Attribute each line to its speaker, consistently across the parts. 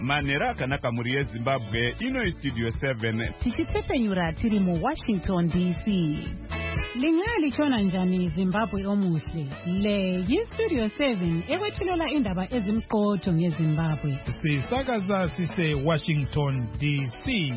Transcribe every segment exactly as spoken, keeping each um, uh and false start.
Speaker 1: manhero akanaka muri yezimbabwe ino studio seven
Speaker 2: tichitsepenyura tiri mu Washington D C. Lingali chona njani Zimbabwe omuhle. Le yi-Studio seven ekwethulela indaba ezimqotho ngeZimbabwe.
Speaker 3: Sisakaza sise Washington D C.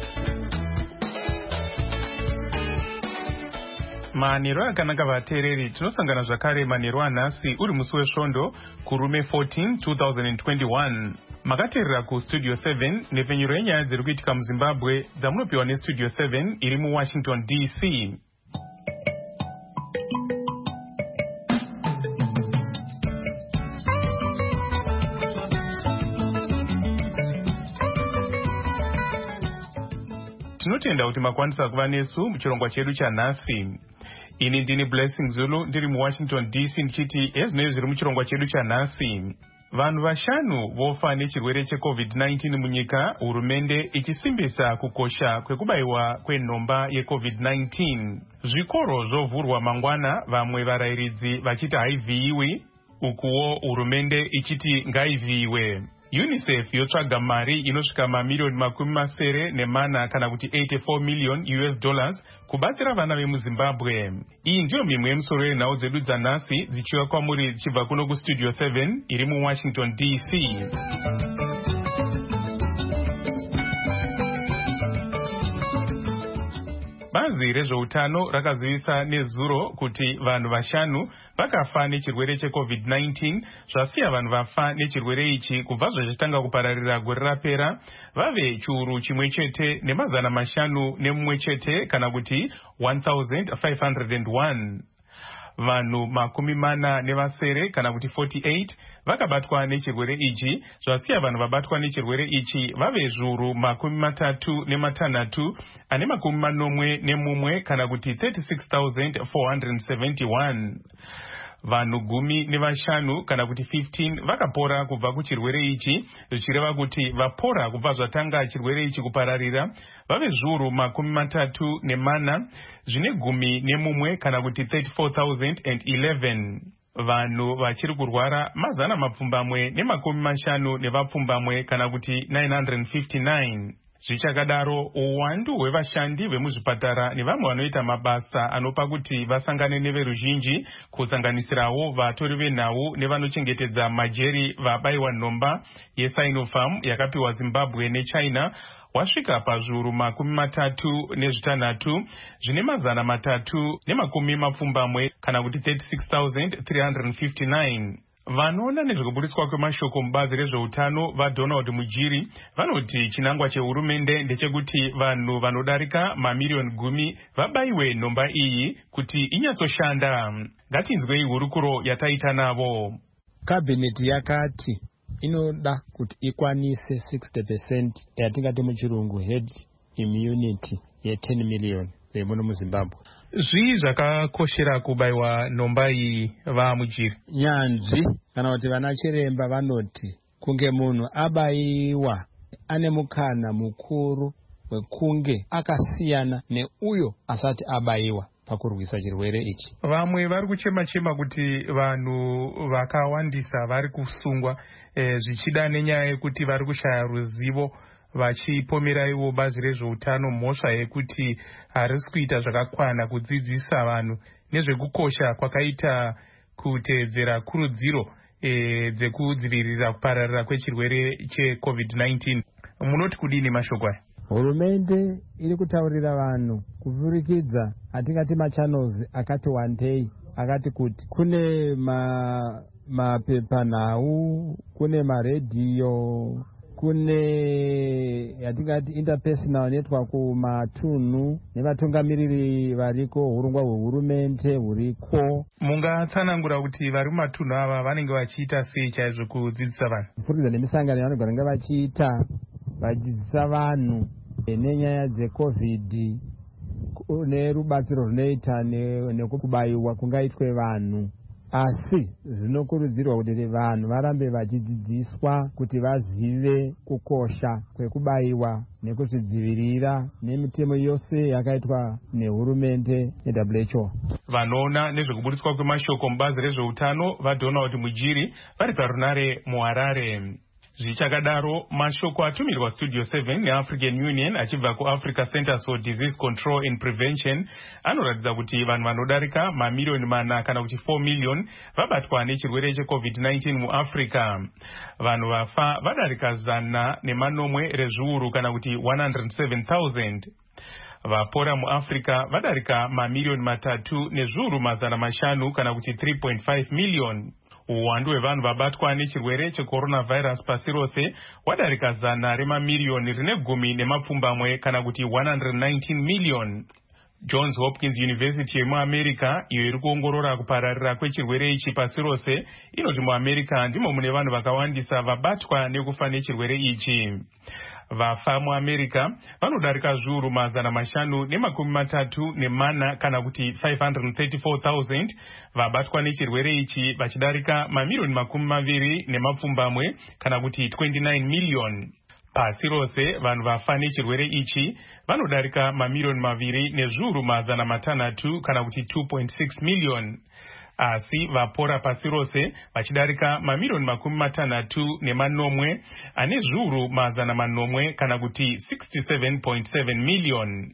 Speaker 4: Manhero akanaka vateereri, tinosangana zvakare manhero anhasi uri musi wesvondo kurume fourteen twenty twenty-one. Makateerera kuStudio seven nepfenyuro yenyaya dziri kuitika muZimbabwe dzamunopiwa neStudio seven iri muWashington D C. Tinotenda kuti makwanisa kuva nesu muchirongwa chedu chanhasi. Ini ndini Blessing Zulu ndiri muWashington D C ndichiti ezvinoi zviri muchirongwa chedu chanhasi. Vanhu vashanu vofa nechirwere cheCovid nineteen munyika, hurumende ichisimbisa kukosha kwekubayiwa kwenhomba yeCovid nineteen. Zvikoro zvovhurwa mangwana, vamwe varayiridzi vachiti haivhiyiwi, ukuwo hurumende ichiti ngaivhiyiwe. UNICEF yotsvaga mari inosvika mamiliyoni makumi masere nemana kana kuti eighty-four million U S dollars kubatsira vana vemuZimbabwe. Iyi ndiyo mimwe yemusoro yenhau dzedu dzanhasi dzichiuya kwamuri dzichibva kuno kuStudio seven iri muWashington D C. Bazi rezveutano rakazivisa nezuro kuti vanhu vashanu vakafa nechirwere cheCovid nineteen, zvasiya vanhu vafa nechirwere ichi kubva zvachitanga kupararira gore rapera vave chiuru chimwe chete nemazana mashanu nemumwe chete kana kuti one thousand five hundred one. Vanhu makumi mana nevasere kana kuti forty-eight vakabatwa nechirwere ichi, zvasiya vanhu vabatwa nechirwere ichi vave zviuru makumi matatu nematanhatu ane makumi manomwe nemumwe kana kuti thirty-six thousand four hundred seventy-one. Vanhu gumi nevashanu kana kuti fifteen vakapora kubva kuchirwere ichi, zvichireva kuti vapora kubva zvatanga chirwere ichi kupararira vave zviuru makumi matatu nemana zvine gumi nemumwe kana kuti thirty-four thousand eleven. Vanhu vachiri kurwara mazana mapfumbamwe nemakumi mashanu nevapfumbamwe kana kuti nine hundred fifty-nine. Zvichakadaro, uwandu hwevashandi vemuzvipatara nevamwe vanoita mabasa anopa kuti vasangane neveruzhinji, kusanganisirawo vatori venhau nevanochengetedza majeri vabayiwa nhomba yeSinopharm yakapiwa Zimbabwe neChina, wasvika pazviuru makumi matatu nezvitanhatu zvine mazana matatu nemakumi mapfumbamwe kana kuti thirty-six thousand three hundred fifty-nine. Vanoona nezvekuburiswa kwemashoko mubazi rezveutano vaDonald Mujiri vanoti chinangwa chehurumende ndechekuti vanhu vanodarika mamiliyoni gumi vabayiwe nhomba iyi kuti inyatsoshanda. Ngatinzwei hurukuro yataita navo.
Speaker 5: Kabineti yakati inoda kuti ikwanise sixty percent yatingati muchirungu head immunity ye ten million yemuno muZimbabwe.
Speaker 4: Zvii zvakakoshera kubayiwa nhomba iyi vaMujiri?
Speaker 5: Nyanzvi kana kuti vana chiremba vanoti kunge munhu abayiwa ane mukana mukuru wekunge akasiyana neuyo asati abayiwa pakurwisa chirwere ichi.
Speaker 4: Vamwe vari kuchema-chema kuti vanhu vakawandisa vari kusungwa e, zvichida nenyaya yekuti vari kushaya ruzivo, vachipomera ivo bazi rezveutano mhosva yekuti harisi kuita zvakakwana kudzidzisa vanhu nezvekukosha kwakaita kuteedzera kurudziro e, dzekudzivirira kupararira kwechirwere cheCovid nineteen. Munoti kudini mashoko aya?
Speaker 5: Hurumende iri kutaurira vanhu kuvhurikidza atingati machannels akati wandei, akati kuti kune ma mapepanhau, kune maredhiyo, kune yatingati interpersonal network kumatunhu nevatungamiriri variko, urongwa hwehurumende huriko.
Speaker 4: Mungatsanangura kuti vari mumatunhu ava vanenge vachiita sei chaizvo kudzidzisa vanhu?
Speaker 5: Kupfurikidza nemisangano yavanogara vachiita vachidzidzisa vanhu nenyaya dzeCovid nerubatsiro runoita nekubayiwa kungaitwe vanhu. Asi zvinokurudzirwa kuti vanhu varambe vachidzidziswa kuti vazive kukosha kwekubayiwa nekuzvidzivirira nemitemo yose yakaitwa nehurumende neW H O.
Speaker 4: Vanoona nezvekuburiswa kwemashoko mubazi rezveutano vaDonald Mujiri vari parunare muHarare. Zvichakadaro, mashoko atumirwa Studio seven neAfrican Union achibva kuAfrica Centers for Disease Control and Prevention anoratidza kuti vanhu vanodarika mamiliyoni mana kana kuti four million vabatwa nechirwere checovid nineteen muAfrica. Vanhu vafa vadarika zana nemanomwe rezviuru kana kuti one hundred seven thousand. Vapora muAfrica vadarika mamiliyoni matatu nezviuru mazana mashanu kana kuti three point five million. Uwandu hwevanhu vabatwa nechirwere checoronavirus pasi rose wadarika zana remamiliyoni rine gumi nemapfumbamwe kana kuti one hundred nineteen million. Johns Hopkins University yemuAmerica iyo iri kuongorora kupararira kwechirwere ichi pasi rose inoti muAmerica ndimo mune vanhu vakawandisa vabatwa nekufa nechirwere ichi. Vafa muAmerica vanodarika zviuru mazana mashanu nemakumi matatu nemana kana kuti five hundred thirty-four thousand. Vabatwa nechirwere ichi vachidarika mamiliyoni makumi maviri nemapfumbamwe kana kuti twenty-nine million. Pasi rose vanhu vafa nechirwere ichi vanodarika mamiliyoni maviri nezviuru mazana matanhatu kana kuti two point six million. Asi vapora pasi rose vachidarika mamiliyoni makumi matanhatu nemanomwe ane zviuru mazana manomwe kana kuti sixty-seven point seven million.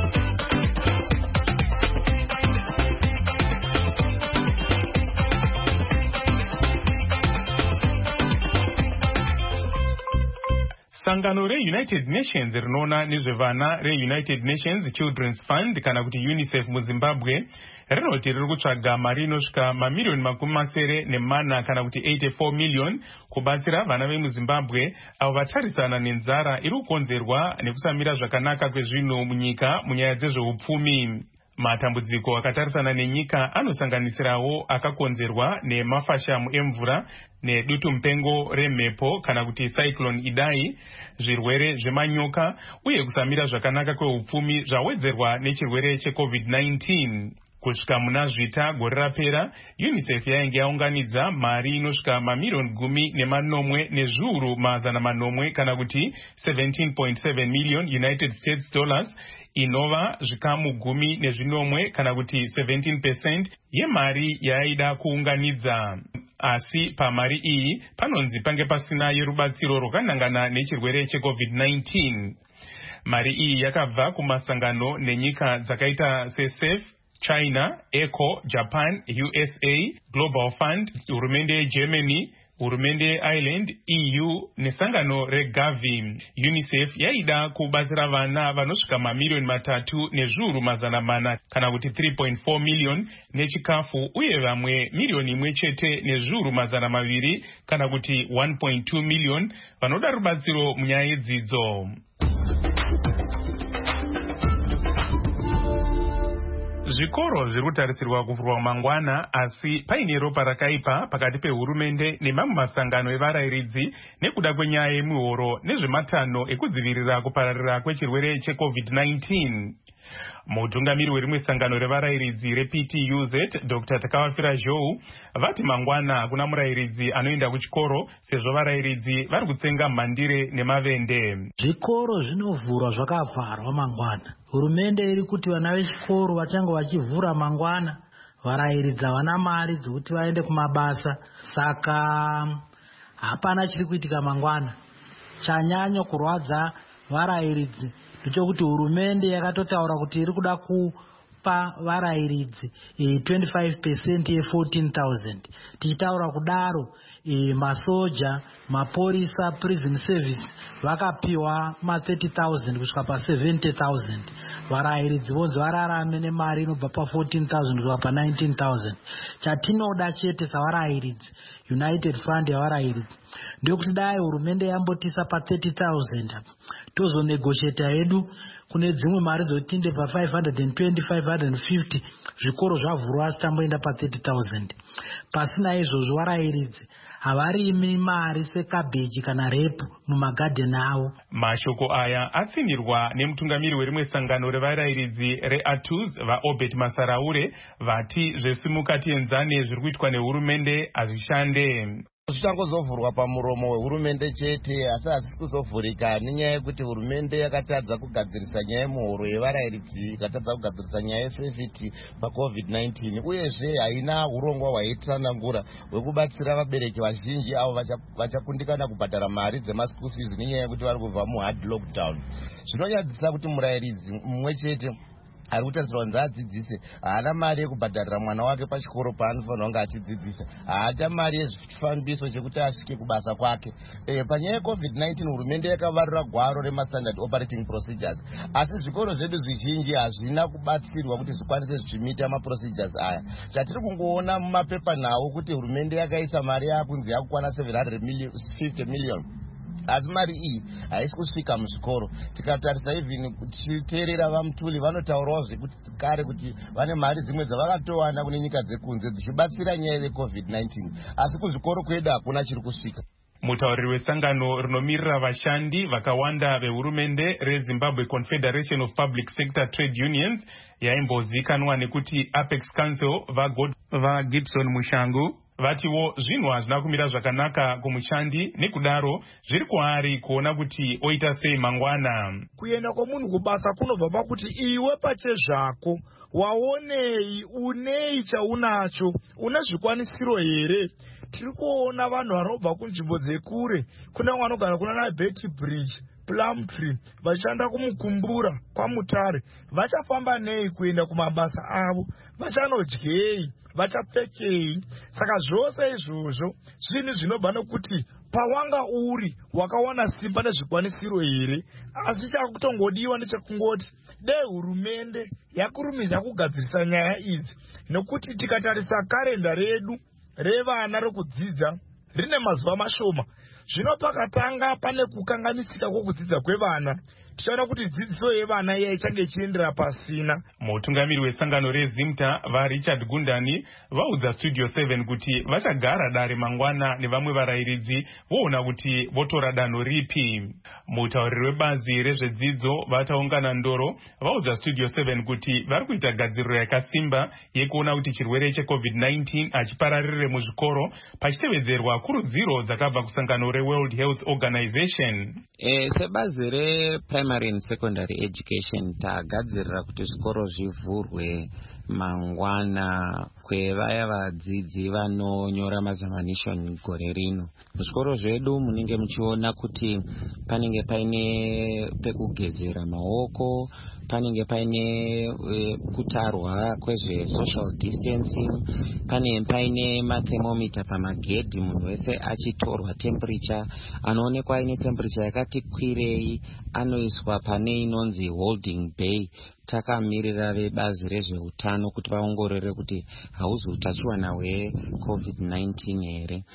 Speaker 4: Sangano re-United Nations rinoona nezvevana re-United Nations Children's Fund kana kuti UNICEF muZimbabwe rinoti riri kutsvaga mari inosvika mamiliyoni makumi masere nemana kana kuti eighty-four million kubatsira vana vemuZimbabwe avo vatarisana nenzara iri kukonzerwa nekusamira zvakanaka kwezvinhu munyika munyaya dzezveupfumi. Matambudziko akatarisana nenyika anosanganisirawo akakonzerwa nemafashamu emvura nedutu mupengo remhepo kana kuti cyclone Idai, zvirwere zvemanyoka uye kusamira zvakanaka kweupfumi zvawedzerwa nechirwere checovid nineteen. Kusvika muna zvita gore rapera, UNICEF yainge yaunganidza mari inosvika mamiliyoni gumi nemanomwe nezviuru mazana manomwe kana kuti seventeen point seven million United States dollars, inova zvikamu gumi nezvinomwe kana kuti seventeen percent yemari yaida kuunganidza. Asi pamari iyi panonzi pange pasina yerubatsiro rwakanangana nechirwere checovid nineteen. Mari iyi yakabva kumasangano nenyika dzakaita seSafe, China, ECHO, Japan, U S A, Global Fund, hurumende yeGermany, hurumende yeIreland, E U nesangano reGavi. UNICEF yaida kubatsira vana vanosvika mamiliyoni matatu nezviuru mazana mana kana kuti three point four million nechikafu uye vamwe miliyoni imwe chete nezviuru mazana maviri kana kuti one point two million vanoda rubatsiro munyaya yedzidzo. Zvikoro zviri kutarisirwa kuvhurwa mangwana, asi paine ropa rakaipa pakati pehurumende nemamwe masangano evarayiridzi nekuda kwenyaya yemihoro nezvematanho ekudzivirira kupararira kwechirwere checovid nineteen. Mutungamiri werimwe sangano revarayiridzi reP T U Z, Doctor Takawafira Zhou, vati mangwana hakuna murayiridzi anoenda kuchikoro sezvo varayiridzi vari kutsenga mhandire nemavende.
Speaker 6: Zvikoro zvinovhurwa zvakavharwa mangwana. Hurumende iri kuti vana vechikoro vatanga vachivhura mangwana, varayiridzi havana mari dzekuti vaende kumabasa, saka hapana chiri kuitika mangwana. Chanyanya kurwadza varayiridzi ndechokuti hurumende yakatotaura kuti iri kuda kupa varayiridzi twenty-five percent ye fourteen thousand. Tichitaura kudaro masoja, maporisa, prison service vakapiwa ma thirty thousand kusvika pa seventy thousand. Varayiridzi vonzi vararame nemari inobva pa fourteen thousand kusvika pa nineteen thousand. Chatinoda chete savarayiridzi, United Fund yavarayiridzi, ndekuti dai hurumende yambotisa pa thirty thousand tozo negotiate hedu kune dzimwe mari dzotinde pa five hundred twenty, five hundred fifty, zvikoro zvavhurwa asi tamboenda pa thirty thousand. Pasina izvozvo varayiridzi havarimi mari sekabheji kana repu mumagadheni avo.
Speaker 4: Mashoko aya atsinirwa nemutungamiri werimwe sangano revarayiridzi reA T U S vaObert Masaraure vati zvesimukati enzane zviri kuitwa nehurumende hazvishande.
Speaker 7: Zvichangozovhurwa pamuromo wehurumende chete, asi hazisi kuzovhurika nenyaya yekuti hurumende yakatadza kugadzirisa nyaya yemuhoro yevarairidzi, ikatadza kugadzirisa nyaya yesafety pacovid nineteen, uyezve haina urongwa hwaitsanangura hwekubatsira vabereki vazhinji avo vachakundikana kubhadhara mari dzemaschool fees nenyaya yekuti vari kubva muhard lockdown. Zvinonyadzisa kuti murairidzi mumwe chete ari kutarisirwa kunzi adzidzise haana mari yekubhadharira mwana wake pachikoro paanofanira kunge achidzidzisa, haata mari yezvifambiso chekuti asvike kubasa kwake. E, panyaya yecovid nineteen hurumende yakavarura gwaro remastandard operating procedures, asi zvikoro zvedu zvizhinji hazvina kubatsirwa kuti zvikwanise zvichimita maprocedures aya. Chatiri kungoona mumapepa nawo kuti hurumende yakaisa mari yakunzi yakukwana seven hundred fifty million, asi mari iyi haisi kusvika muzvikoro. Tikatarisa even tichiteerera vamutuli vanotaurawo zvekuti kare kuti vane mari dzimwe dzavakatowana kune nyika dzekunze dzichibatsira nyaya yecovid nineteen, asi kuzvikoro kwedu hakuna chiri kusvika.
Speaker 4: Mutauriri wesangano rinomirira vashandi vakawanda vehurumende reZimbabwe Confederation of Public Sector Trade Unions, yaimbozikanwa nekuti Apex Council, vaGibson Mushangu, vatiwo zvinhu hazvina kumira zvakanaka kumushandi, nekudaro zviri kwaari kuona kuti oita sei mangwana.
Speaker 3: Kuenda kwomunhu kubasa kunobva pakuti iwe pachezvako waonei, unei chaunacho, una zvikwanisiro here. Tiri kuona vanhu vanobva kunzvimbo dzekure, kuna vanogara kuna na Betty Bridge, Plumtree, vachanda kumukumbura kwaMutare, vachafamba nei kuenda kumabasa avo, vachanodyei, vachapfekei. Saka zvose izvozvo zvinhu zvinobva nokuti pawanga uri wakawana simba nezvikwanisiro here, asi chakutongodiwa nechekungoti dei hurumende yakurumidza kugadzirisa nyaya idzi, nokuti tikatarisa karenda redu revana rokudzidza rine mazuva mashoma. Zvino pakatanga pane kukanganisika kwokudzidza kwevana, tichaona kuti dzidziso yevana iya ichange ichiendera pasina.
Speaker 4: Mutungamiri wesangano reZimta vaRichard Gundani vaudza Studio seven kuti vachagara dare mangwana nevamwe varairidzi voona kuti votora danho ripi. Mutauriri webazi rezvedzidzo vataungana Ndoro vaudza Studio seven kuti vari kuita gadziriro yakasimba yekuona kuti chirwere checovid nineteen hachipararire muzvikoro, pachitevedzerwa kurudziro dzakabva kusangano reWorld Health Organization.
Speaker 8: E, sebazi reprimary and secondary education tagadzirira kuti zvikoro zvivhurwe mangwana kwevaya vadzidzi vanonyora mazamanishoni gore rino. Muzvikoro zvedu munenge muchiona kuti panenge paine pekugezera maoko, panenge paine e, kutarwa kwezve social distancing, pane paine mathermometer pamagedhi, munhu wese achitorwa temperature, anoonekwa ine temperature yakati kwirei anoiswa pane inonzi holding bay. Takamirira vebazi rezveutano kuti vaongorore kuti hauzi utachiwana hwecovid nineteen here.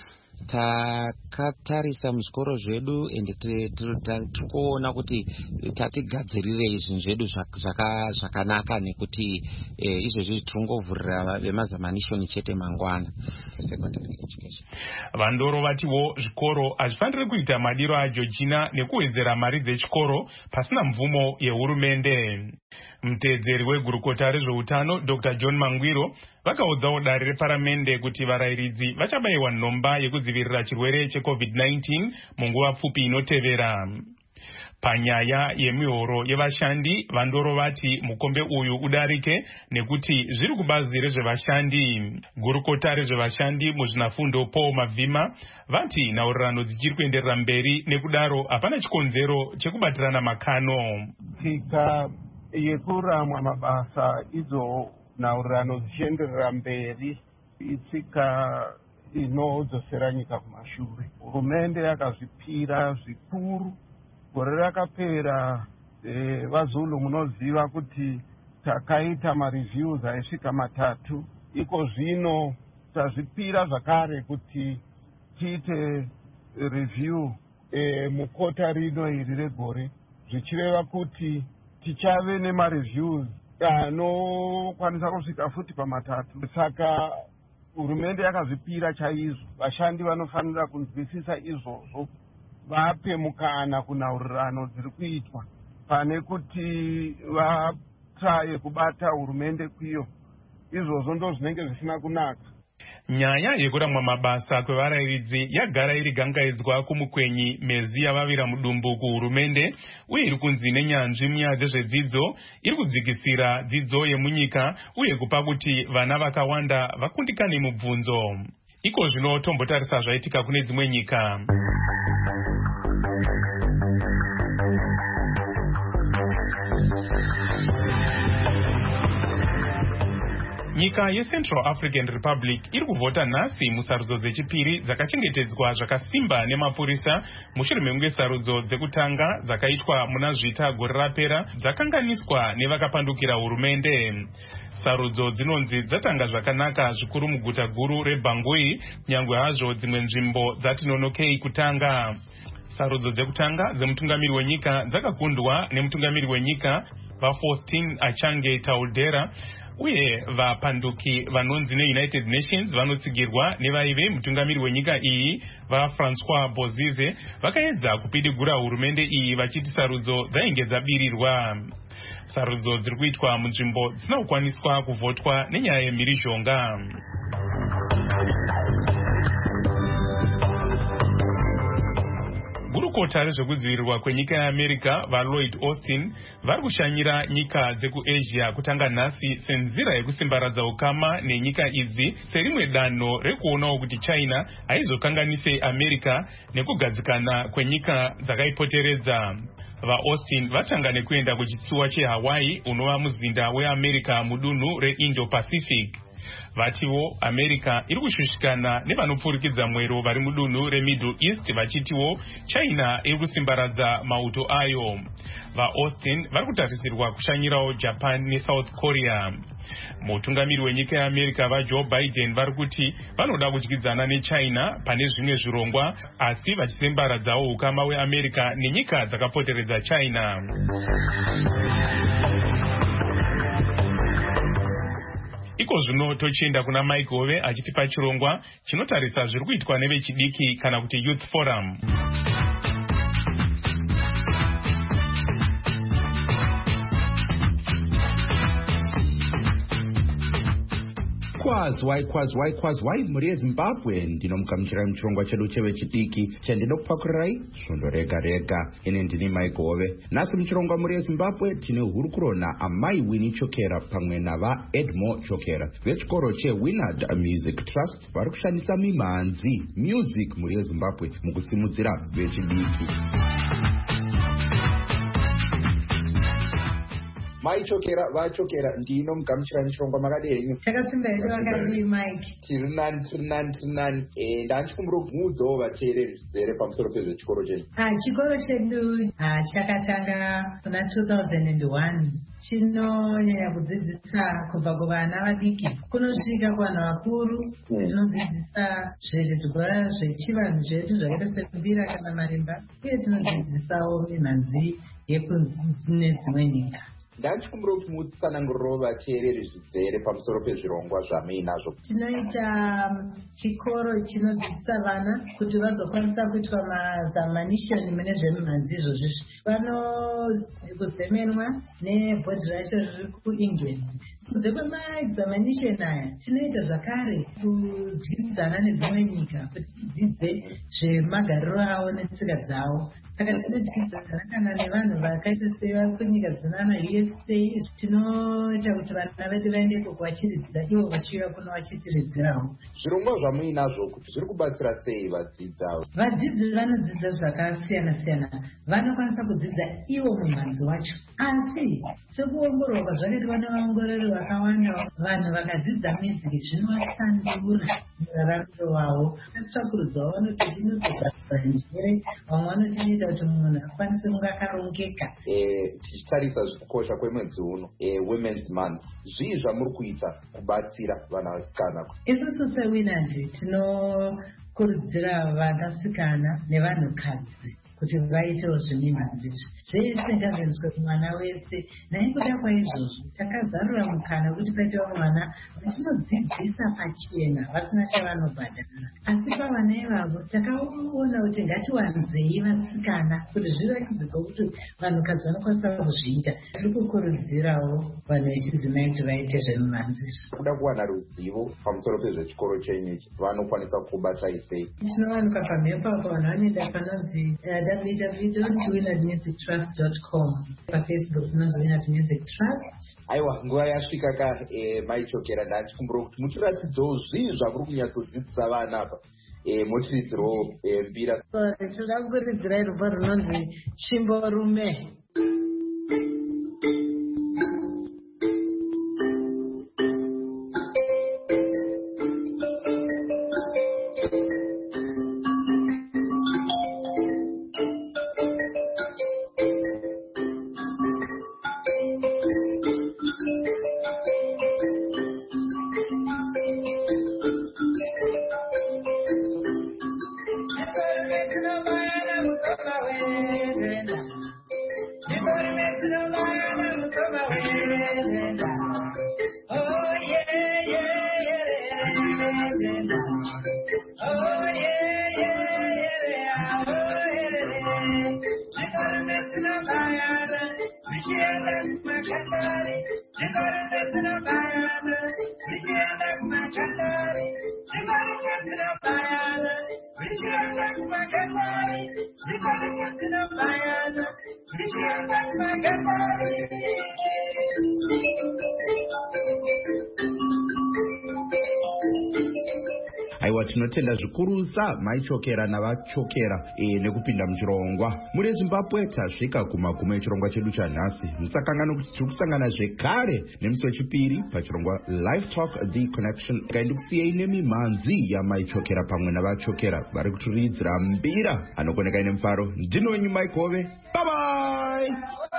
Speaker 8: Takatarisa muzvikoro zvedu ende tirikuona kuti tatigadzirirei zvinhu zvedu zvakanaka nekuti e, izvozvi tirongovhurira vemazamanishoni chete mangwana secondary education.
Speaker 4: Vandoro vatiwo zvikoro hazvifaniri kuita madiro aJochina nekuwedzera mari dzechikoro pasina mvumo yehurumende. Mutedzeri wegurukota rezveutano Doctor John Mangwiro vakaudzawo dare reparamende kuti varairidzi vachabayiwa nhomba yekudzivirira chirwere checovid nineteen munguva pfupi inotevera. Panyaya yemihoro yevashandi, Vandoro vati mukombe uyu udarike nekuti zviri kubazi rezvevashandi. Gurukota rezvevashandi muzvinafundo Paul Mavhima vati nhaurirano dzichiri kuenderera mberi, nekudaro hapana chikonzero chekubatirana makano.
Speaker 9: Tika yekuramwa mabasa idzo nhaurirano dzichienderera mberi itsika inodzosera nyika kumashure. Hurumende yakazvipira zvikuru. Gore rakapera e, vaZulu munoziva kuti takaita mareviews aisvika matatu. Iko zvino tazvipira zvakare kuti tiite review e, mukota rino iri regore, zvichireva kuti tichave nemareviews anokwanisa kusvika futi pamatatu. Saka hurumende yakazvipira chaizvo. Vashandi vanofanira kunzwisisa izvozvo, vape mukana kunhaurirano dziri kuitwa pane kuti vatraye kubata hurumende kwiyo. Izvozvo ndo zvinenge zvisina kunaka.
Speaker 4: Nyaya yekuramwa mabasa kwevarairidzi yagara iri gangaidzwa kumukwenyi mezi yavavira mudumbu kuhurumende uye iri kunzi nenyanzvi munyaya dzezvedzidzo iri kudzikisira dzidzo yemunyika uye kupa kuti vana vakawanda vakundikane mubvunzo. Iko zvino tombotarisa zvaitika kune dzimwe nyika. Nyika yeCentral African Republic iri kuvhota nhasi musarudzo dzechipiri dzakachengetedzwa zvakasimba nemapurisa mushure mekunge sarudzo dzekutanga dzakaitwa muna zvita gore rapera dzakanganiswa nevakapandukira hurumende. Sarudzo dzinonzi dzatanga zvakanaka zvikuru muguta guru reBangui, nyangwe hazvo dzimwe nzvimbo dzatinonokei kutanga. Sarudzo dzekutanga dzemutungamiri wenyika dzakakundwa nemutungamiri wenyika vaFaustin Achange Taudera uye vapanduki vanonzi neUnited Nations vanotsigirwa nevaive mutungamiri wenyika iyi vaFrancois Bozize vakaedza kupidigura hurumende iyi vachiti sarudzo dzainge dzabirirwa. Sarudzo dziri kuitwa munzvimbo dzisina kukwaniswa kuvhotwa nenyaya yemhirizhonga. Gurukota rezvekudzivirirwa kwenyika yeAmerica vaLloyd Austin vari kushanyira nyika dzekuAsia kutanga nhasi senzira yekusimbaradza ukama nenyika idzi serimwe danho rekuonawo kuti China haizokanganise America nekugadzikana kwenyika dzakaipoteredza. VaAustin vatanga nekuenda kuchitsuwa cheHawaii unova muzinda weAmerica mudunhu reIndo-Pacific. Vatiwo America iri kushushikana nevanopfurikidza mwero vari mudunhu reMiddle East vachitiwo China iri kusimbaradza mauto ayo. VaAustin vari kutarisirwa kushanyirawo Japan neSouth Korea. Mutungamiri wenyika yeAmerica vaJoe Biden vari kuti vanoda kudyidzana neChina pane zvimwe zvirongwa asi vachisimbaradzawo ukama weAmerica nenyika dzakapoteredza China. Iko zvino tochienda kuna Mike Hove achitipa chirongwa chinotarisa zviri kuitwa nevechidiki kana kuti Youth Forum.
Speaker 10: Kwazwai kwazwai kwazwai muri yeZimbabwe ndinomugamuchirai muchirongwa chedu chevechidiki chandinokupakurai svondo rega rega. Ine ndini Mike Hove. Nhasi muchirongwa muri yeZimbabwe tine hurukuro naamai Winnie Chokera pamwe navaEdmore Chokera vechikoro cheWinard Music Trust vari kushandisa mimhanzi music muri yeZimbabwe mukusimudzira vechidiki. Mai Chokera, vachokera ndino mugamuchira nechirongwa makadini.
Speaker 11: Chakasimba hedu vakadii Mike.
Speaker 10: Tiri nani tiri nani tiri nani. Eh ndanchikumbura kubvunzawo vateereri zvizere pamusoro pezvechikoro chedu.
Speaker 11: Ah chikoro chedu ah chakatanga kuna two thousand one. Chinonyanya kudzidzisa kubva kuvana vadiki kunosvika kuvanhu vakuru. Tinodzidzisa zvidzidzo zvechivanhu zvedu zvakaita sekumbira kana marimba uye tinodzidzisawo mimhanzi yekunzine dzimwe nyika.
Speaker 10: Ndachikumbura kuti mutsananguriro vateereri zvizere pamusoro pezvirongwa zvamuinazvo.
Speaker 11: Tinoita chikoro chinodzidzisa vana kuti vazokwanisa kuitwa mazamanishoni mune zvemimhanzi izvozvi. Vanokuzemenwa nebhodhi racho riri kuEngland. Kunze kwemaexamination aya tinoita zvakare kudyidzana nedzimwe nyika kuti dzidzidze zvemagariro avo netsika dzavo. Saka tinodzidzana kana nevanhu vakaita sevakunyika dzinana U S A tinoita kuti vana vedu vaendeko kuvachidzidzira ivo vachiuya kuno vachitiridzirawo.
Speaker 10: Zvirongwa zvamuinazvo kuti zviri kubatsira sei vadzidzi avo?
Speaker 11: Vadzidzi vanodzidza zvakasiyana siyana. Vanokwanisa kudzidza ivo mumhanzi wacho. Asi sekuongororwa zvakaitwa nevaongorori vakawanda vanhu vakadzidza music zvinovasandura muraramiro wavo. Tsvakurudzawo vanoti tinotozadzira njere vamwe vanotiita kuti munhu akwanise kunge akarongeka.
Speaker 10: Tichitarisa kukosha kwemwedzi uno Women's Month, zvii zvamuri kuita kubatsira vanasikana?
Speaker 11: Isusu seWinard tinokurudzira vanasikana nevanhukadzi kuti vaitewo zvemimhanzi zvese ngazvienzwe kumwana wese. Naikuda kwaizvozvo takazarura mukana wekuti paitewo mwana vatinodzidzisa pachena vasina chavanobhadhara. Asi pavana ivavo takaona kuti ngatiwanzei vasikana kuti zviratidzike kuti vanhukadzi vanokwanisa kuzviita. Tiri kukurudzirawo vanhu vechidzimai kuti vaite zvemimhanzi.
Speaker 10: Kuda kuwana ruzivo pamusoro pezvechikoro chenyu ichi vanokwanisa kubatai sei?
Speaker 11: Tinowanikwa pamhepo apo vanhu vanoenda panonzi w w w dot willard music trust dot com. PaFacebook tinonzi Willard Music Trust.
Speaker 10: Aiwa, nguva yasvika ka e, Maichokera, ndachikumbura kuti mutiratidzewo zvii zvakuri kunyatsodzidzisa vana apa. E, motiridzirawo e, mbira.
Speaker 11: Tinoda kukuridzirai rumbo runonzi Chimborume.
Speaker 10: Aiwa, tinotenda zvikurusa Maichokera navachokera e, nekupinda muchirongwa. Muri Zimbabwe tasvika kumagumo echirongwa chedu chanhasi. Musakangana kuti tiri kusangana zvekare nemusi wechipiri pachirongwa Live Talk The Connection. Ndikusiyeyi nemimhanzi yaMaichokera pamwe navachokera vari kutiridzira mbira anokoneka ine mufaro. Ndino wenyu Mike Hove. Bye bye.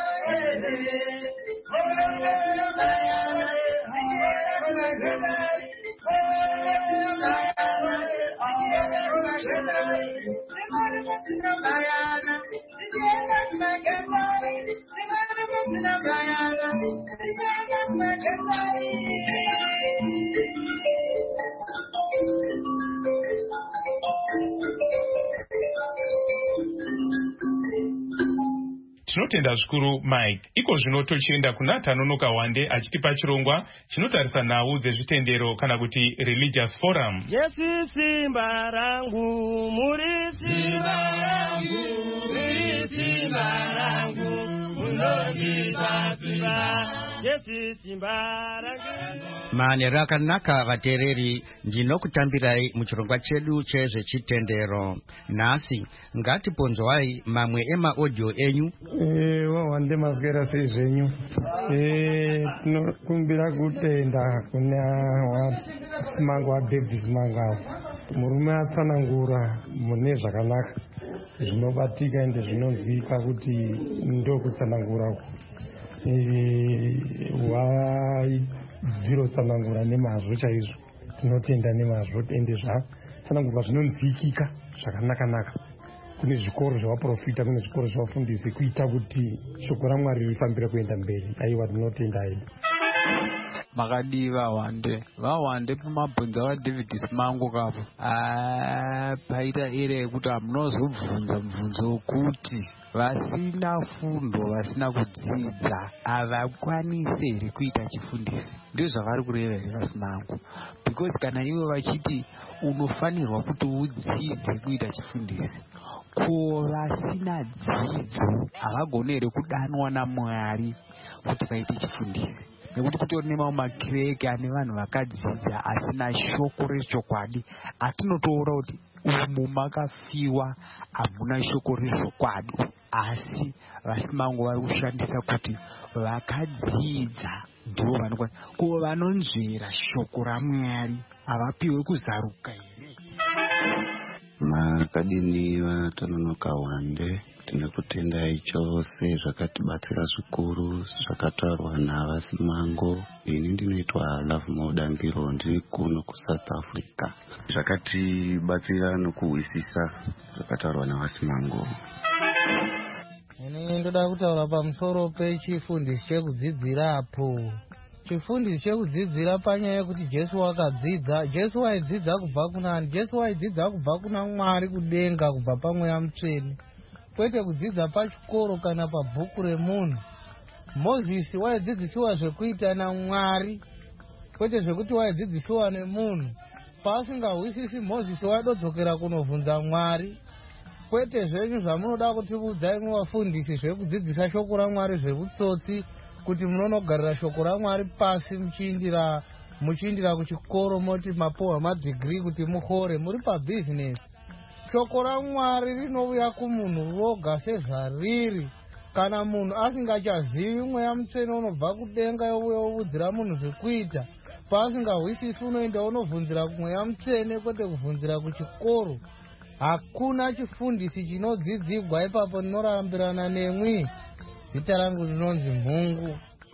Speaker 4: Tinotenda zvikuru Mike. Iko zvino tochienda kuna Tanonoka Wande achitipa chirongwa chinotarisa nhau dzezvitendero kana kuti religious forum.
Speaker 12: Yesu simba rangu, muri simba rangu, muri simba rangu, munondipa simba. Yesu simba rangu.
Speaker 13: Mane rakanaka vatereri, ndinokutambirai muchirongwa chedu chezvechitendero. Nhasi ngatiponzwai mamwe ema audio enyu.
Speaker 14: Eh, wawande maswera sei zvenyu. Eh, tinokumbira kutenda kuna Simango wa David Simango. Murume atsanangura mune zvakanaka zvinobatika ende zvinonzwika kuti ndokutsanangura wai dziro tsanangura nemazvo chaizvo. Tinotenda nemazvo ende zvatsanangura zvinonzwikika zvakanaka-naka. Kune zvikoro zvevaprofita, kune zvikoro zvevafundisi kuita kuti shoko raMwari rifambire kuenda mberi. Aiwa, tinotenda hedu.
Speaker 15: Makadiva Wande vawande pamabhonzo vaDavid Simango kapo ah paita ire yekuti amunozobvunza mubvunzo wekuti vasina fundo vasina kudzidza havakwanise here kuita chifundisi. Ndozvavari kureva here vaSimango, because kana ivo vachiti unofanirwa kuti udzidze kuita chifundisi, ko vasina dzidzo havagoni here kudanwa naMwari kuti vaite chifundisi. Nekuti kutori nemawo makireke ane vanhu vakadzidza asina shoko rechokwadi, atinotoora kuti umu makafiwa hamuna shoko rezvokwadi. Asi vaSimango vari kushandisa kuti vakadzidza ndivo vanokwanisa, ko vanonzvera shoko raMwari havapiwe kuzaruka here.
Speaker 16: Makadini vaTanonoka Wande, tinokutendai chose zvakatibatsira zvikuru zvakataurwa navasimango. Ini ndinoitwa Love Maudangiro, ndiri kuno kuSouth Africa. Zvakatibatsira nokuwisisa zvakataurwa navasimango.
Speaker 17: Ini ndoda kutaura pamusoro pechifundisi chekudzidzirapo. Chifundisi chekudzidzira panyaya yekuti Jesu wakadzidza. Jesu waidzidza kubva kuna Jesu waidzidza kubva kuna Mwari kudenga, kubva pamweya mutsvene, kwete kudzidza pachikoro kana pabhuku remunhu. Mozisi waidzidzisiwa zvekuita naMwari, kwete zvekuti waidzidzisiwa nemunhu. Paasingahwisisi Mozisi waidodzokera kunovhunza Mwari. Kwete zvenyu zvamunoda kutiudza imwe vafundisi zvekudzidzisa shoko raMwari zvevutsotsi, kuti munonogarira shoko raMwari pasi muchiindira muchiindira kuchikoro moti mapohwa madigiri kuti muhore, muri pabhizinesi. Shoko raMwari rinouya kumunhu roga sezvariri. Kana munhu asingachazivi mweya mutsvene unobva kudenga youya oudzira munhu zvekuita, paasingahwisisi unoenda unovhunzira kumweya mutsvene, kwete kuvhunzira kuchikoro. Hakuna chifundisi chinodzidzigwa ipapo. Ndinorambirana nemwi. Zita rangu rinonzi Mhungu.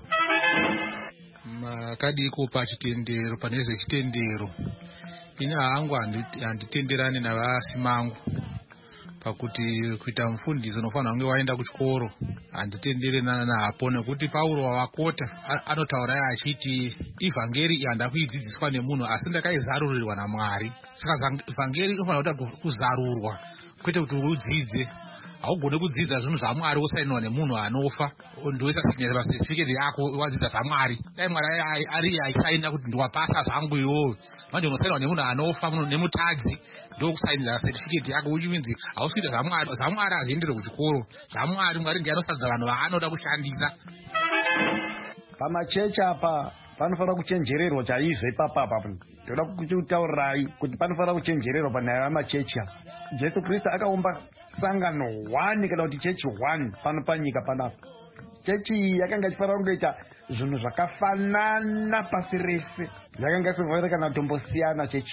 Speaker 18: Makadiko pachitendero, pane zvechitendero, ini hangu handitenderani navasimangu pakuti kuita mufundisi unofanira kunge waenda kuchikoro. Handitenderana napo, nekuti Pauro wavakota anotaura achiti ivhangeri handa kuidzidziswa nemunhu asi ndakaizarurirwa naMwari. Saka ivhangeri inofanira kuita kuzarurwa, kwete kuti udzidze. Haugone kudzidza zvinhu zvaMwari usainiwa nemunhu anofa ndoisa sinyera certificate yako wadzidza zvaMwari. Dai Mwari ari aisaina kuti ndiwapasa zvangu iwowe. Manje unosainiwa nemunhu anofa, nemutadzi, ndokusainira certificate yako uchinzi hausikuita zvaMwari. zvaMwari hazviendere kuchikoro. zvaMwari Mwari ndiye anosadza vanhu vaanoda kushandisa.
Speaker 19: Pamachechi apa panofanira kuchenjererwa chaizvo ipapa apa. Ndoda kutaurirai kuti panofanira kuchenjererwa panyaya yamachechi apa. Jesu Kristu akaumba sangano one kana kuti chechi one pano panyika panapa. Chechi yakanga ichifanira kungoita zvinhu zvakafanana pasi rese. Yakanga isifanira kana kutombosiyana chechi.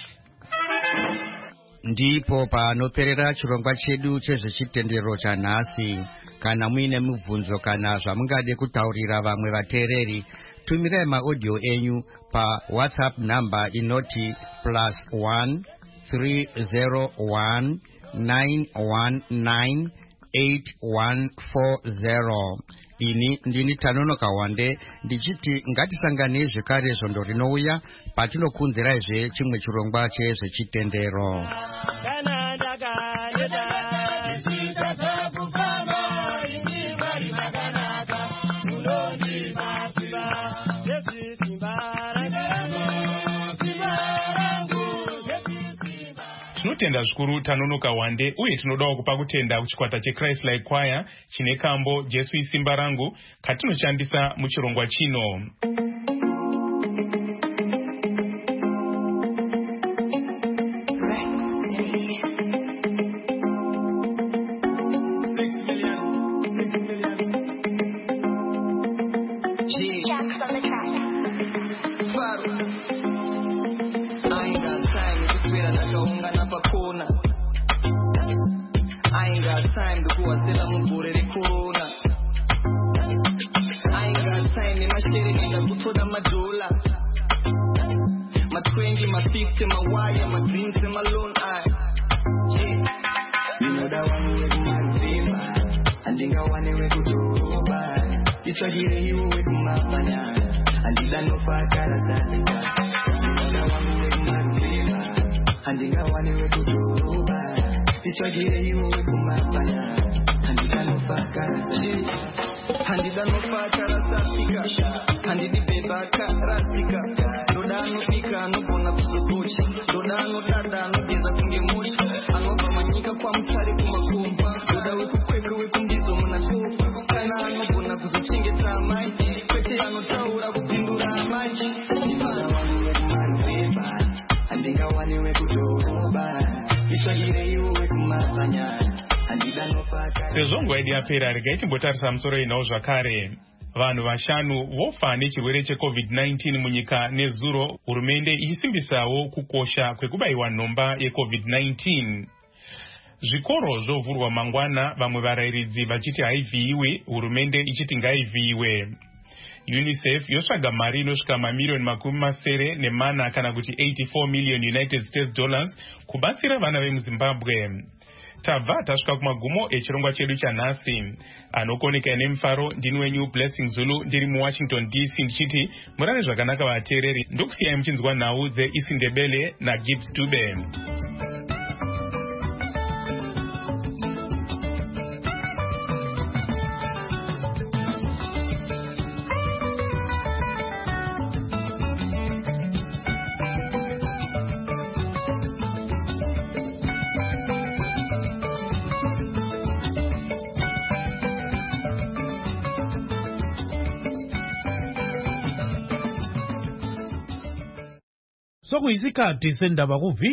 Speaker 13: Ndipo panoperera chirongwa chedu chezvechitendero chanhasi. Kana muine mibvunzo kana zvamungade kutaurira vamwe vateereri, tumirai maaudio enyu pa WhatsApp number inoti plus one three zero one nine one nine eight one four zero. Ini ndini Tanonoka Wande, ndichiti ngatisangane zvekare zvondo rinouya patinokunzirazve chimwe chirongwa chezvechitendero.
Speaker 4: Tinotenda zvikuru Tanonoka Wande, uye tinodawo kupa kutenda kuchikwata cheChrist Like Choir chine kambo Jesu isimba rangu katinoshandisa muchirongwa chino. Sezvo nguva yedu yapera, regai timbotarisa musoro inawo zvakare. Vanhu vashanu vofa nechirwere checovid nineteen munyika nezuro, hurumende ichisimbisawo kukosha kwekubayiwa nhomba yecovid nineteen. zvikoro zvovhurwa mangwana, vamwe varairidzi vachiti haivhiiwe, hurumende ichiti ngaivhiiwe. UNICEF yotsvaga mari inosvika mamiliyoni makumi masere nemana kana kuti eighty-four million United States dollars kubatsira vana vemuZimbabwe. Tabva tasvika kumagumo echirongwa chedu chanhasi. Anokoneka nemufaro ndini wenyu Blessing Zulu ndiri muWashington D C ndichiti murare zvakanaka vateereri, ndokusiyai muchinzwa nhau dzeIsindebele naGibbs Dube.
Speaker 20: Sokuyisikhathi sendaba ku